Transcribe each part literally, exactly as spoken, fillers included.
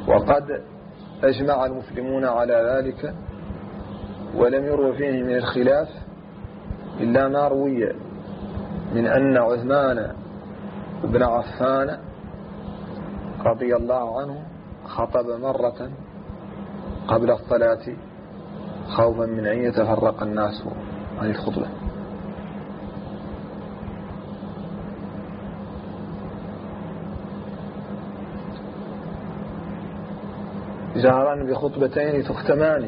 وقد أجمع المسلمون على ذلك، ولم يروى فيه من الخلاف إلا ما روي من أن عثمان بن عفان رضي الله عنه خطب مرة قبل الصلاة خوفا من أن يتفرق الناس عن الخطبة. جهرا بخطبتين تختمان،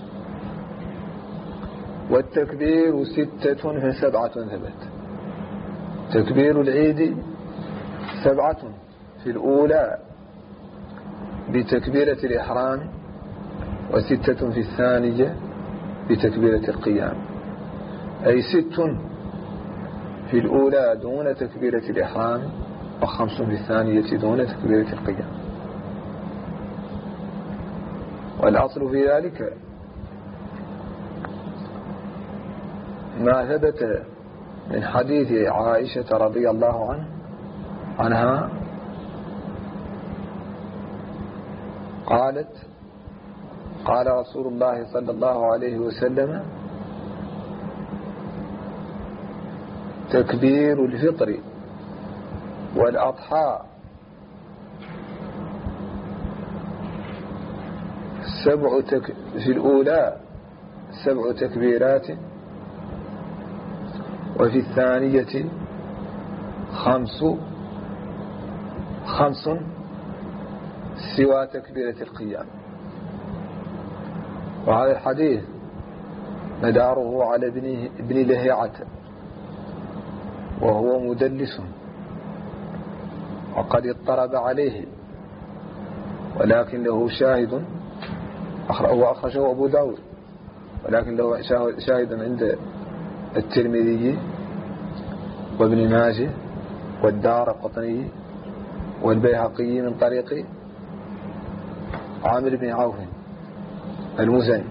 والتكبير ستة فسبعة ثبت. تكبير العيد سبعة في الأولى بتكبيرة الإحرام، وستة في الثانية بتكبيرة القيام، أي ست في الأولى دون تكبيرة الإحرام، وخمس في الثانية دون تكبيرة القيام. والأصل في ذلك ما ثبت من حديث عائشة رضي الله عنه عنها قالت: قال رسول الله صلى الله عليه وسلم: تكبير الفطر والأضحى سبع تك... في الأولى سبع تكبيرات، وفي الثانية خمس خمس سوى تكبيرة القيام. وهذا الحديث مداره على ابن ابن لهيعة، وهو مدلس وقد اضطرب عليه، ولكن له شاهد وأخرجه أبو داود، ولكن له شاهد عند الترمذي وابن ماجه والدارقطني والبيهقي من طريق عامر بن عوف المزني.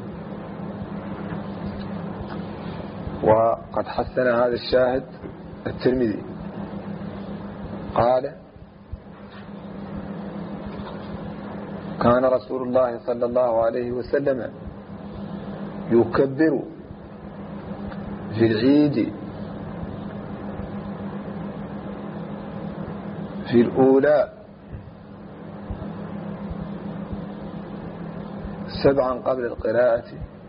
وقد حسن هذا الشاهد الترمذي، قال: كان رسول الله صلى الله عليه وسلم يكبر في العيد في الأولى سبعا قبل القراءة،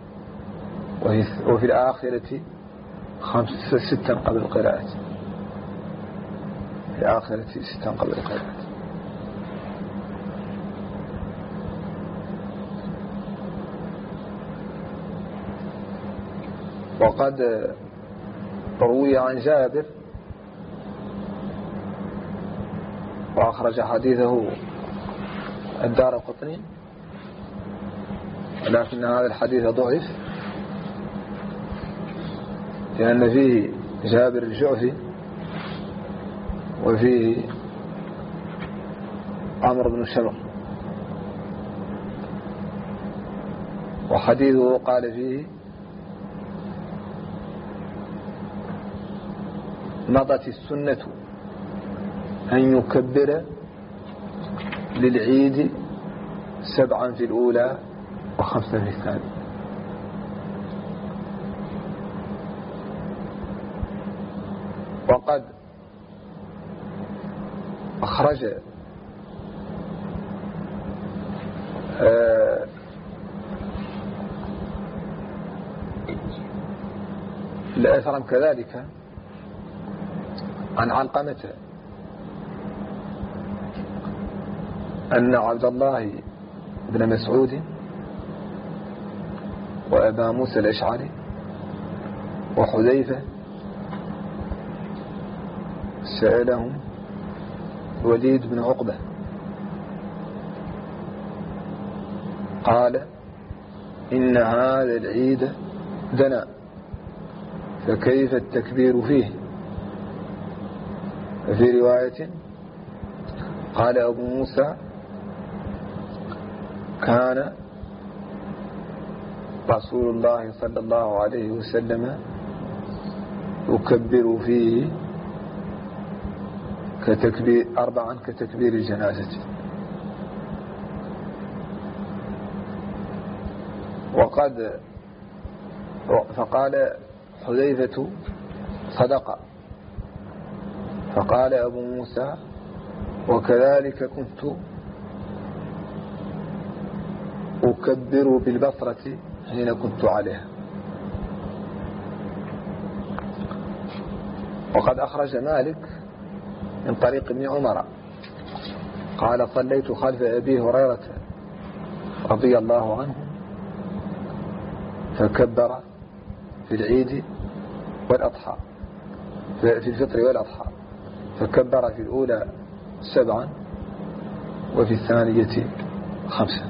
وفي الآخرة خمسة ستا قبل القراءة، في الآخرة ستا قبل القراءة. وقد روي عن جابر وأخرج حديثه الدارقطني، ولكن هذا الحديث ضعيف، لأن فيه جابر الجعفي وفيه عمرو بن شمر، وحديثه قال فيه: مضت السنة أن يكبر للعيد سبعا في الأولى وخمسا في الثانية. وقد أخرج آه الأثرم كذلك عن علقمة أن عبد الله بن مسعود وأبا موسى الأشعري وحذيفة سألهم وليد بن عقبة، قال: إن هذا العيد دنا، فكيف التكبير فيه؟ ففي رواية قال أبو موسى: كان رسول الله صلى الله عليه وسلم يكبر فيه كتكبير أربعا كتكبير الجنازة. وقد فقال حذيفة صدق. فقال أبو موسى وكذلك كنت أكبر بالبصرة حين كنت عليها. وقد أخرج مالك من طريق ابن عمر قال صليت خلف أبي هريرة رضي الله عنه فكبر في العيد والأضحى، في الفطر والأضحى، فكبر في الأولى سبعا وفي الثانية خمسا.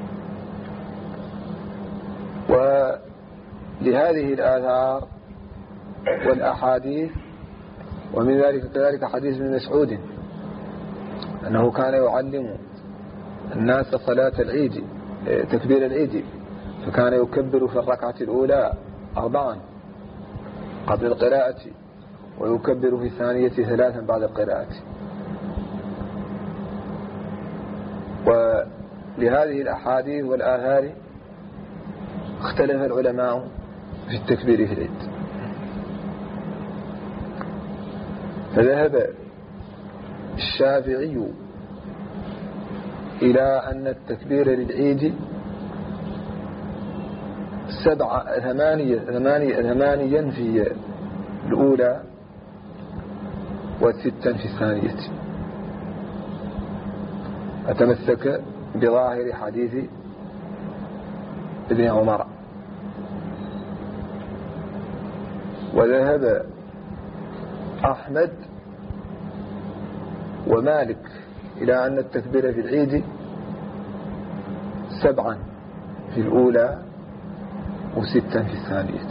ولهذه الآثار والأحاديث، ومن ذلك كذلك حديث ابن مسعود أنه كان يعلم الناس صلاة العيد تكبير العيد، فكان يكبر في الركعة الأولى أربعا قبل القراءة، ويكبر في الثانية ثلاثا بعد القراءة. ولهذه الأحاديث والآثار اختلف العلماء في التكبير في العيد، فذهب الشافعي إلى أن التكبير للعيد سبعة ثمانية ثمانية ثمانيا في الأولى وستا في الثانية. أتمسك بظاهر حديث ابن عمر. وذهب أحمد ومالك إلى أن التكبير في العيد سبعا في الأولى وستا في الثانية.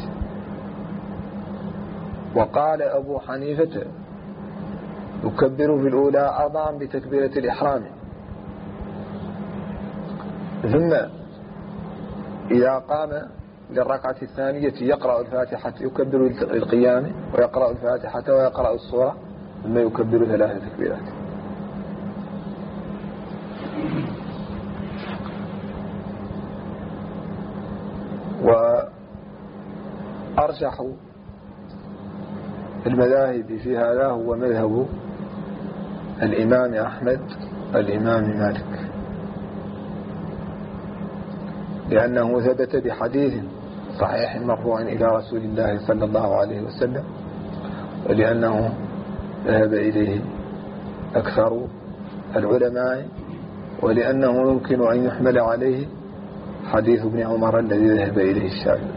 وقال أبو حنيفة يكبر في الأولى أربعا بتكبيرة الإحرام، ثم إذا قام للركعة الثانية يقرأ الفاتحة، يكبر القيام ويقرأ الفاتحة ويقرأ السورة، ثم يكبر ثلاث تكبيرات. وأرجح المذاهب في هذا هو مذهب الإمام أحمد الإمام مالك، لأنه ثبت بحديث صحيح مرفوع إلى رسول الله صلى الله عليه وسلم، ولأنه ذهب إليه أكثر العلماء، ولأنه يمكن أن يحمل عليه حديث ابن عمر الذي ذهب إليه الشافعي.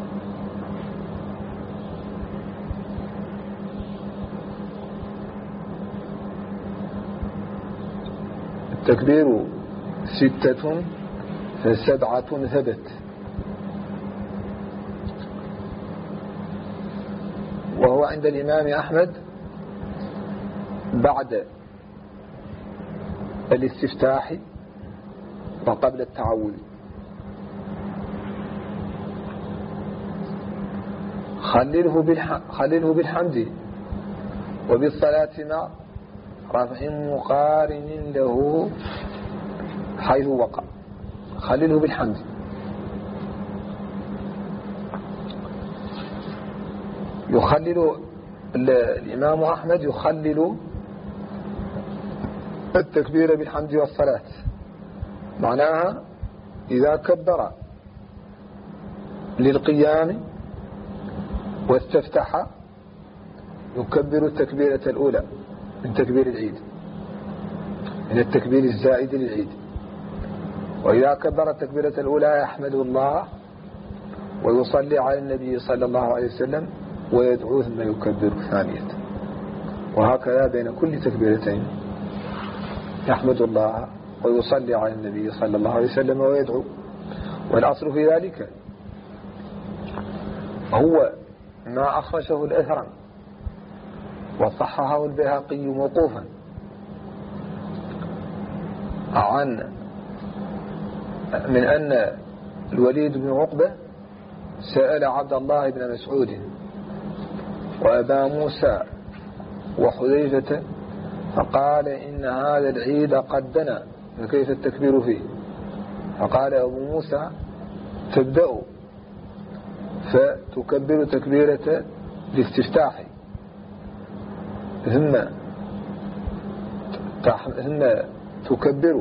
التكبير ستة فسبعة ثبت، وهو عند الإمام أحمد بعد الاستفتاح وقبل التعوذ. خلله بالح... خلله بالحمد وبالصلاة مع رفع مقارن له حيث وقع. خلله بالحمد. يخلل الإمام أحمد يخلل التكبير بالحمد والصلاة، معناها إذا كبر للقيام واستفتح يكبر التكبيرة الأولى من تكبير العيد، من التكبير الزائد للعيد. وإذا كبر التكبيرة الأولى يحمد الله ويصلي على النبي صلى الله عليه وسلم ويدعو ثم يكبر ثانية، وهكذا بين كل تكبيرتين يحمد الله ويصلي على النبي صلى الله عليه وسلم ويدعو. والأصل في ذلك هو ما أخرجه الأثرم وصححه البيهقي موقوفا عن من أن الوليد بن عقبة سأل عبد الله بن مسعود وأبا موسى وحذيفة فقال إن هذا العيد قد دنا فكيف التكبير فيه؟ فقال أبو موسى تبدأ فتكبر تكبيرة الاستفتاح، ثم ثم تكبر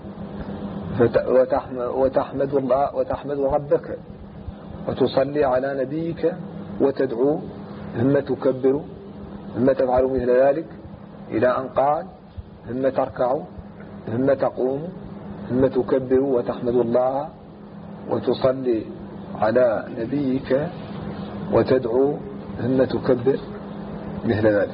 وتحمد الله وتحمد ربك وتصلي على نبيك وتدعو، ثم تكبر ثم تفعل مثل ذلك إلى أن قال ثم تركع ثم تقوم ثم تكبر وتحمد الله وتصلي على نبيك وتدعو ثم تكبر مثل ذلك.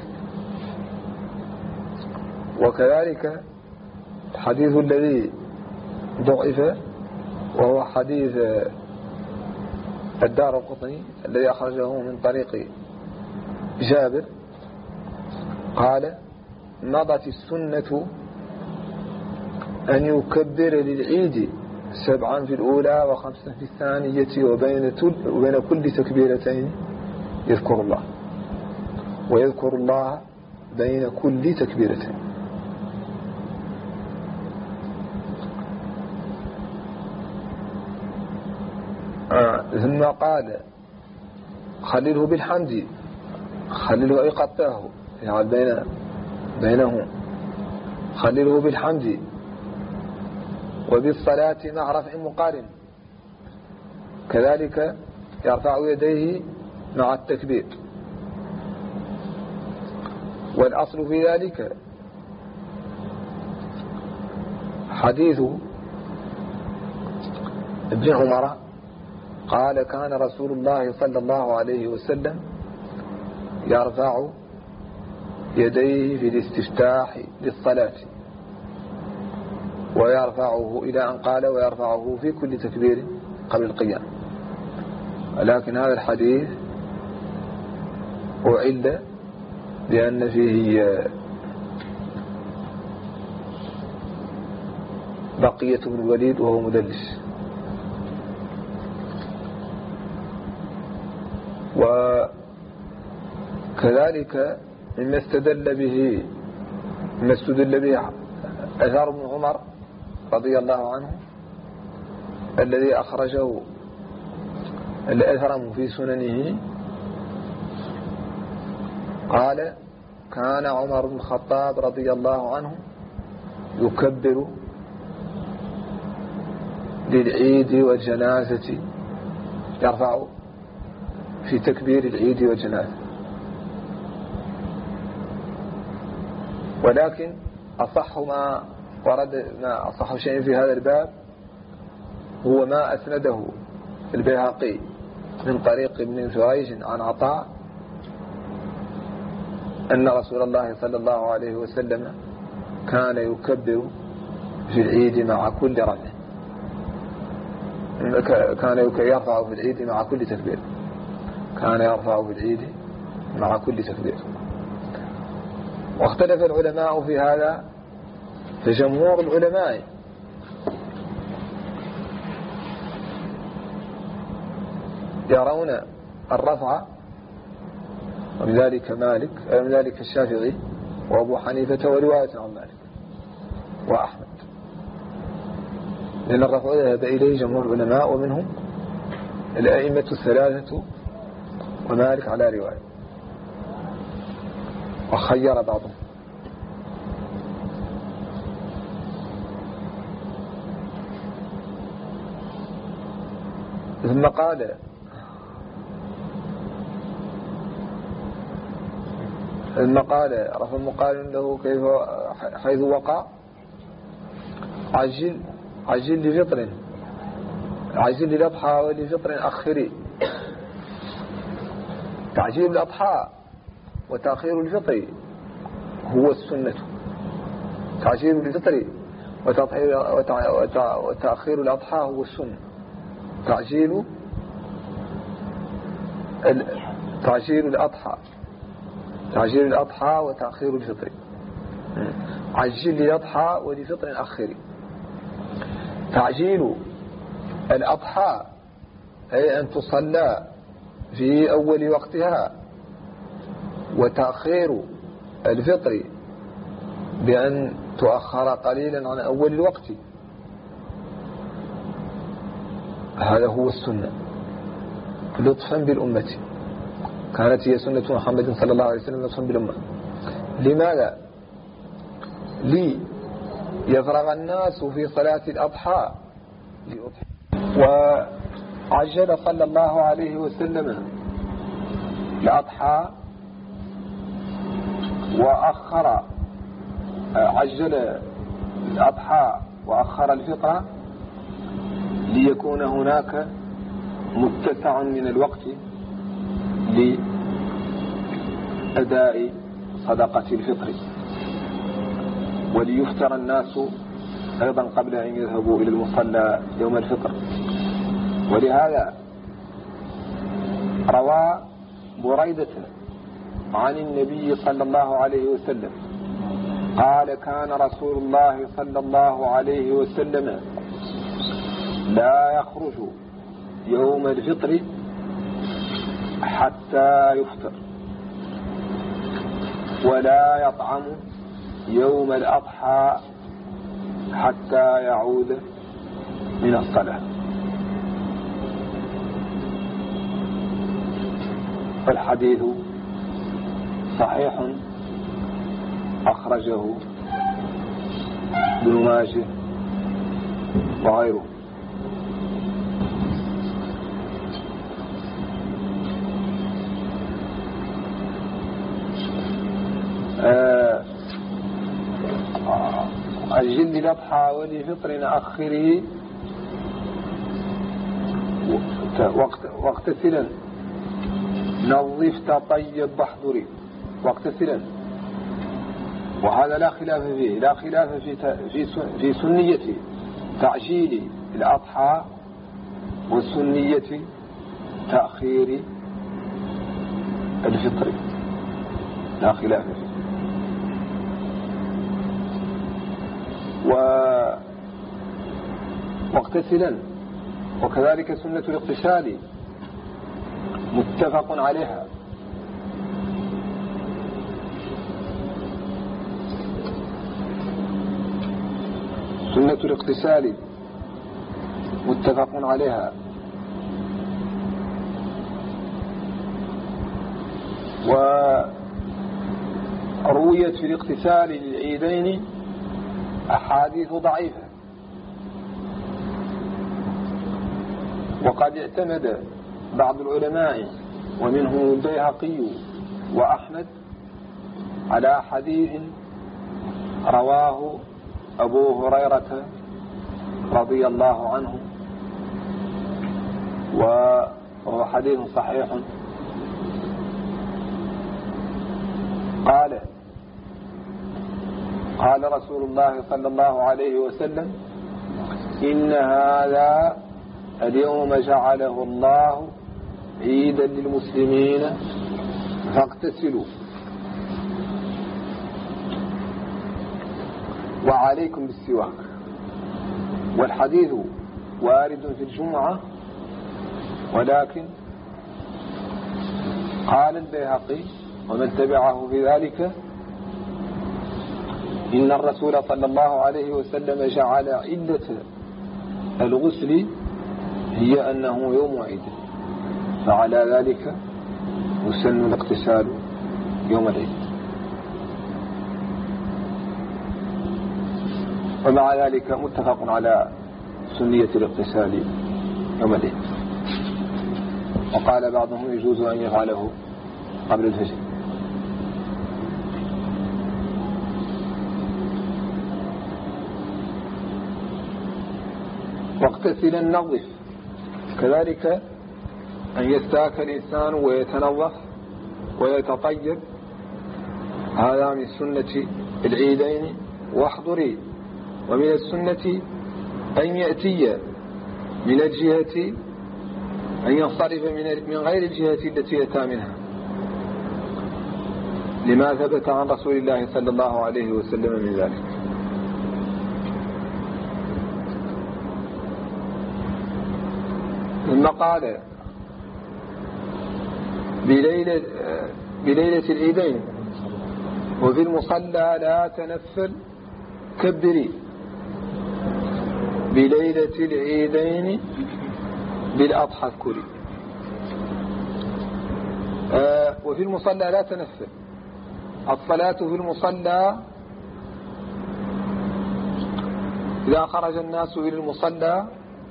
وكذلك الحديث الذي ضعف وهو حديث الدارقطني الذي أخرجه من طريق جابر قال: مضت السنة أن يكبر للعيد سبعا في الأولى وخمسا في الثانية وبين, وبين كل تكبيرتين يذكر الله، ويذكر الله بين كل تكبيرتين. آه ثم قال: خلله بالحمد، خلله أي قطعه يعني بين بينه، خلله بالحمد وبالصلاة مع رفع مقارن، كذلك يرفع يديه مع التكبير. والأصل في ذلك حديث ابن عمر قال: كان رسول الله صلى الله عليه وسلم يرفع يديه في الاستفتاح للصلاة، ويرفعه إلى أن قال: ويرفعه في كل تكبير قبل القيام. ولكن هذا الحديث أعل لأن فيه بقية بن الوليد وهو مدلس. وكذلك مما استدل به مما استدل به أثار ابن عمر رضي الله عنه الذي أخرجه الأثرم في سننه قال: كان عمر بن الخطاب رضي الله عنه يكبر للعيد والجنازة، يرفع في تكبير العيد والجنازة. ولكن أصح ما ورد ما أصح شيء في هذا الباب هو ما أسنده البيهقي من طريق ابن جريج عن عطاء أن رسول الله صلى الله عليه وسلم كان يكبر في العيد مع كل رفع، كان يرفع في العيد مع كل تكبير، كان يرفع في العيد مع كل تكبير. واختلف العلماء في هذا، فجمهور العلماء يرون الرفع، ومن ذلك مالك ومن ذلك الشافعي وأبو حنيفة ورواية عن مالك وأحمد، لأن الرفع ذهب إليه جمهور العلماء ومنهم الأئمة الثلاثة ومالك على رواية، وخير بعضهم. ثم قال: ثم قال رفع مقال له كيف حيث وقع: عجل عجل لفطر، عجل للأضحى ولفطر أخري. تعجيل الأضحى وتأخير الفطر هو السنة، تعجيل الفطر وتأخير الأضحى هو السنة. تعجيل تعجيل الأضحى تعجيل الأضحى وتأخير الفطر، عجل للأضحى ولفطر أخري. تعجيل الأضحى أي أن تصلى في أول وقتها، وتأخير الفطر بأن تؤخر قليلا عن أول الوقت، هذا هو السنة. لطفا بالأمة، كانت هي سنة محمد صلى الله عليه وسلم لطفا بالأمة. لماذا؟ ليفرغ الناس في صلاة الأضحى وعجل صلى الله عليه وسلم الأضحى وأخر عجل الأضحى وأخر الفطر ليكون هناك متسع من الوقت لأداء صدقة الفطر، وليفتر الناس أيضا قبل أن يذهبوا إلى المصلى يوم الفطر. ولهذا روى بريدة عن النبي صلى الله عليه وسلم قال: كان رسول الله صلى الله عليه وسلم لا يخرج يوم الفطر حتى يفطر، ولا يطعم يوم الأضحى حتى يعود من الصلاة. الحديث صحيح أخرجه ابن ماجه وغيره. الجلد الأضحى ولفطر أخره واغتسلا، نظف تطيب واحضري واغتسلا. وهذا لا خلاف فيه، لا خلاف في في سنية تعجيل الأضحى وسنية تأخير الفطر، لا خلاف فيه. و... واغتسلا، وكذلك سنة الاغتسال متفق عليها. سنة الاغتسال متفق عليها. ورويت في الاغتسال للعيدين أحاديث ضعيفة، وقد اعتمد بعض العلماء ومنهم البيهقي وأحمد على حديث رواه أبو هريرة رضي الله عنه، وهو حديث صحيح. قال قال رسول الله صلى الله عليه وسلم: إن هذا اليوم جعله الله عيدا للمسلمين فاغتسلوا وعليكم بالسواك. والحديث وارد في الجمعة، ولكن قال البيهقي ومن تبعه في ذلك: إن الرسول صلى الله عليه وسلم جعل علة الغسل هي أنه يوم عيد، فعلى ذلك يسن الاغتسال يوم العيد. ومع ذلك متفق على سنية الاغتسال يوم العيد، وقال بعضهم يجوز أن يفعله قبل الفجر. واغتسلا نظف، كذلك أن يستاك الإنسان ويتنظف ويتطيب، هذا من سنة العيدين. واحضري، ومن السنة أن يأتي من الجهة، أن ينصرف من غير الجهة التي أتى منها، لما ثبت عن رسول الله صلى الله عليه وسلم من ذلك. ثم قال: بليلة, بليلة العيدين وفي المصلى لا تنفل كبري. بليلة العيدين بالأضحى اذكري. آه وفي المصلى لا تنفل. الصلاة في المصلى إذا خرج الناس إلى المصلى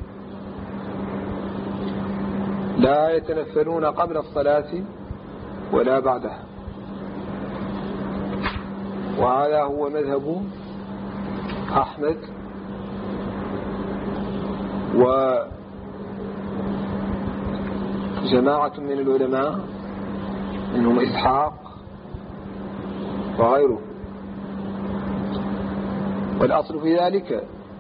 لا يتنفلون قبل الصلاة ولا بعدها، وهذا هو مذهب أحمد وجماعة من العلماء منهم إسحاق وغيره. والأصل في ذلك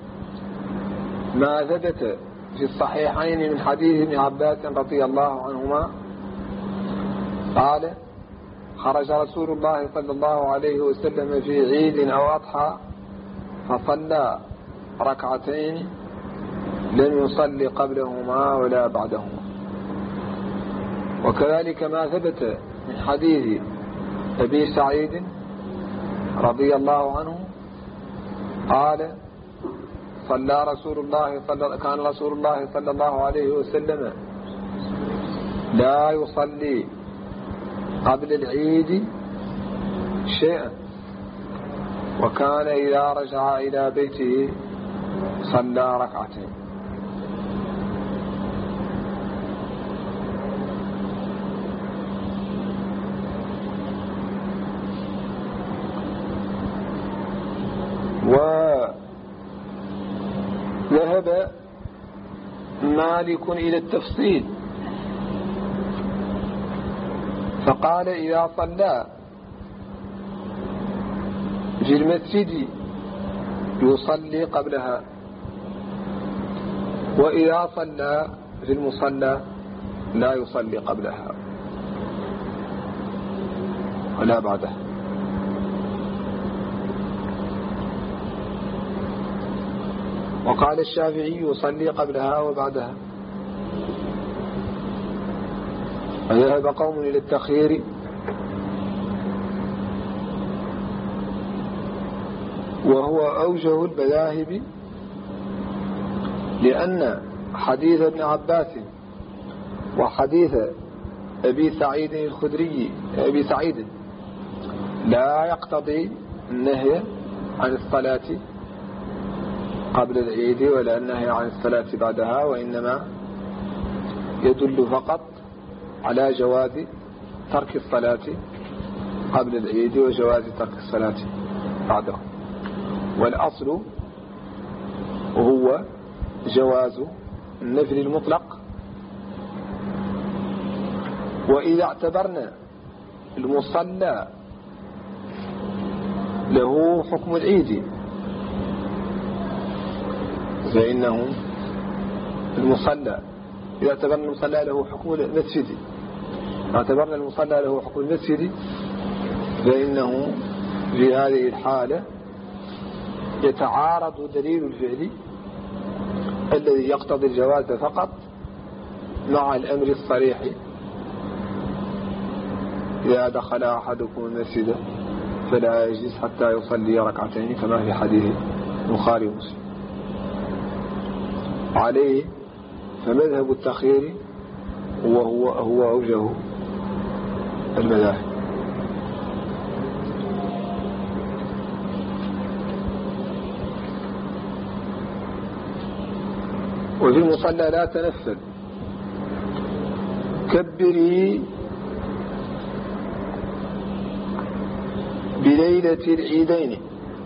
ما ثبت في الصحيحين من حديث ابن عباس رضي الله عنهما قال: خرج رسول الله صلى الله عليه وسلم في عيد أو أضحى فصلى ركعتين لم يصلي قبلهما ولا بعدهما. وكذلك ما ثبت من حديث أبي سعيد رضي الله عنه قال: صلى رسول الله صلى كان رسول الله صلى الله عليه وسلم لا يصلي قبل العيد شيئا، وكان إذا رجع إلى بيته صلى ركعتين. وذهب مالك إلى التفصيل فقال: إذا صلى في المسجد يصلي قبلها، وإذا صلى في المصلى لا يصلي قبلها ولا بعدها. وقال الشافعي: يصلي قبلها وبعدها. وذهب قوم إلى التخيير وهو أوجه المذاهب، لأن حديث ابن عباس وحديث أبي سعيد الخدري أبي سعيد لا يقتضي النهي عن الصلاة قبل العيد ولا النهي عن الصلاة بعدها، وإنما يدل فقط على جواز ترك الصلاة قبل العيد وجواز ترك الصلاة بعده. والأصل هو جواز النفل المطلق. وإذا اعتبرنا المصلى له حكم العيد فإنه المصلى إذا اعتبرنا المصلى له حكم المسجد اعتبرنا المصلى له حكم المسجد فإنه في هذه الحالة يتعارض دليل الفعل الذي يقتضي الجواز فقط مع الأمر الصريح: إذا دخل أحدكم المسجد فلا يجلس حتى يصلي ركعتين، كما في حديث البخاري ومسلم. عليه فمذهب التخيير وهو هو أوجه المذاهب. وفي المصلى لا تنفل. كبري بليلة العيدين.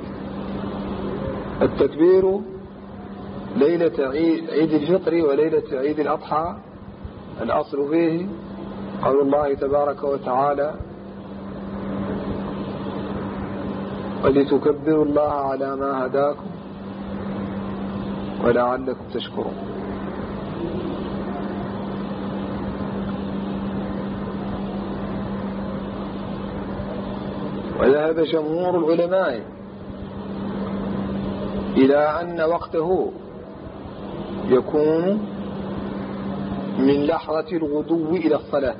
التكبير ليلة عيد الفطر وليلة عيد الأضحى الأصل فيه قول الله تبارك وتعالى: ولتكبروا الله على ما هداكم ولعلكم تشكرون. وذهب جمهور العلماء إلى أن وقته يكون من لحظة الغدو إلى الصلاة.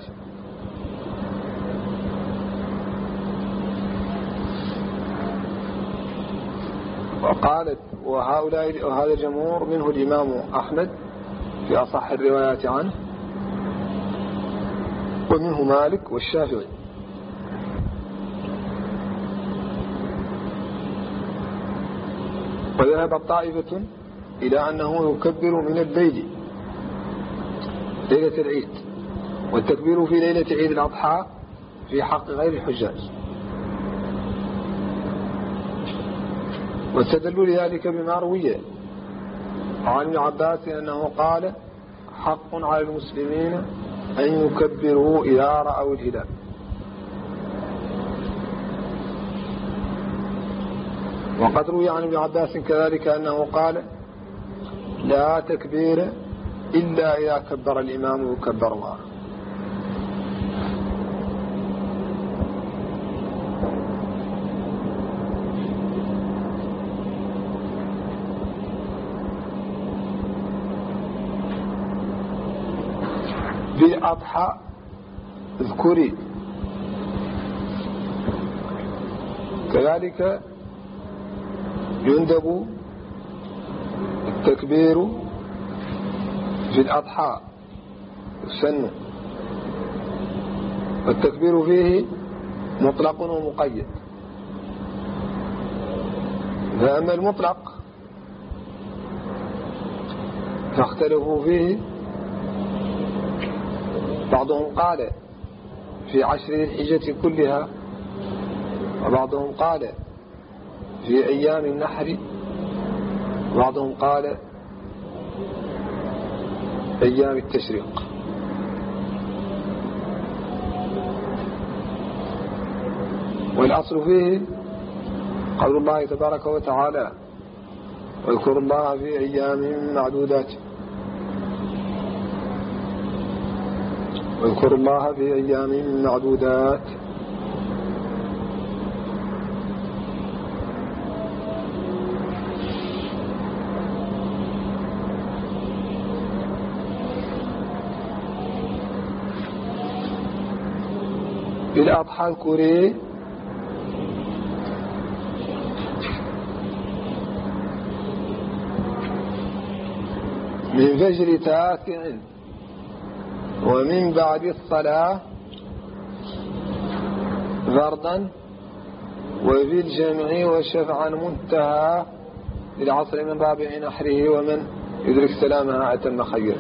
وقالت وهؤلاء وهذا الجمهور منه الإمام أحمد في أصح الروايات عنه، ومنه مالك والشافعي. وذهب طائفة إلى أنه يكبر من الليل ليلة العيد، والتكبير في ليلة عيد الأضحى في حق غير الحجاج. واستدلوا لذلك بما روي عن ابن عباس أنه قال: حق على المسلمين أن يكبروا إذا رأوا الهلال. وقد روي عن ابن عباس كذلك أنه قال: لا تكبير إلا إذا كبر الإمام يكبر الله. بالأضحى اذكري كذلك يندب التكبير في الأضحى السن، والتكبير فيه مطلق ومقيد. فأما المطلق فاختلفوا فيه، بعضهم قال في عشر الحجة كلها، وبعضهم قال في أيام النحر، وبعضهم قال أيام التشريق. والأصل فيه قول الله تبارك وتعالى: واذكروا الله في أيام معدودات. واذكروا الله في أيام معدودات. بالأضحى اذكري من فجر تاسع ومن بعد الصلاة فرضا، وفي الجمع وشفعا منتهى للعصر من رابع نحره، ومن يدرك سلامها أتم خير.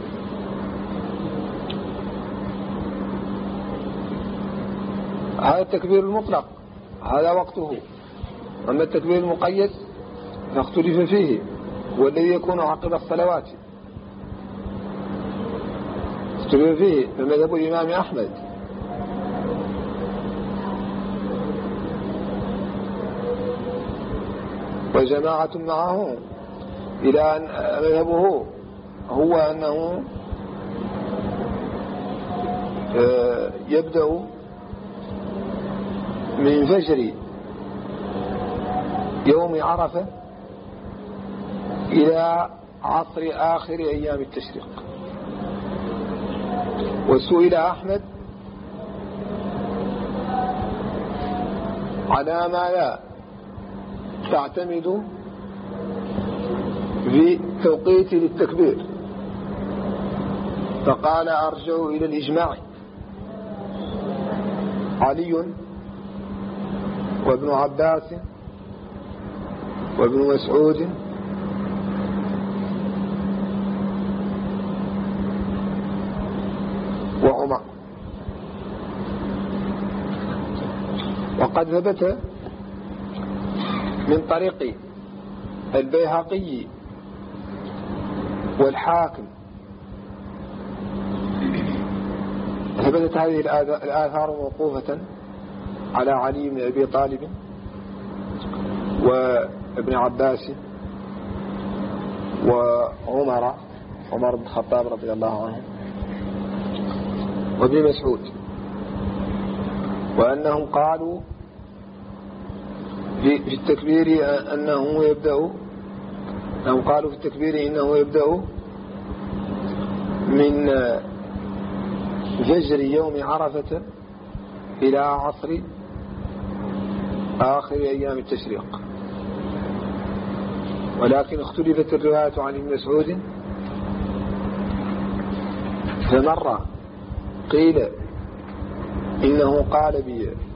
هذا التكبير المطلق هذا وقته. أما التكبير المقيد فاختلف فيه، والذي يكون عقب الصلوات اختلف فيه فمذهب الإمام أحمد وجماعة معه إلى أن مذهبه هو أنه يبدأ من فجر يوم عرفة إلى عصر آخر أيام التشريق. وسئل أحمد على ما لا تعتمد في توقيت للتكبير، فقال: أرجع إلى الإجماع. علي وابن عباس وابن مسعود وعمر. وقد ثبت من طريق البيهقي والحاكم، ثبتت هذه الآثار موقوفة على علي بن أبي طالب وابن عباس وعمر عمر بن الخطاب رضي الله عنه وابن مسعود، وأنهم قالوا في التكبير أنه يبدأ أنهم قالوا في التكبير إنه يبدأ من فجر يوم عرفة إلى عصر آخر أيام التشريق. ولكن اختلفت الرواية عن ابن مسعود، فمرة قيل إنه قال بي